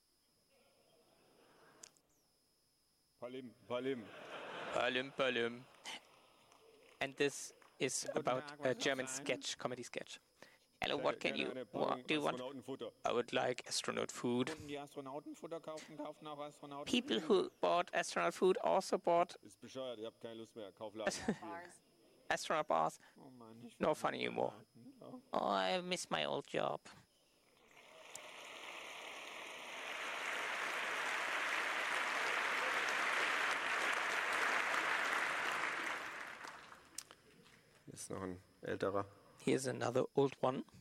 Palim, Palim. Palim, palim. And this is about Tag, a was German noch sein? sketch, comedy sketch. Hello, what can you Eine do? You want? Astronautenfutter. I would like astronaut food. Kunden, die Astronautenfutter kaufen, kaufen auch Astronauten. People who bought astronaut food also bought Ist bescheuert, ich habe keine Lust mehr. Kaufladen. astronaut bars. Oh Mann, ich No fun anymore. Oh, I miss my old job. Hier ist noch ein älterer. Here's another old one.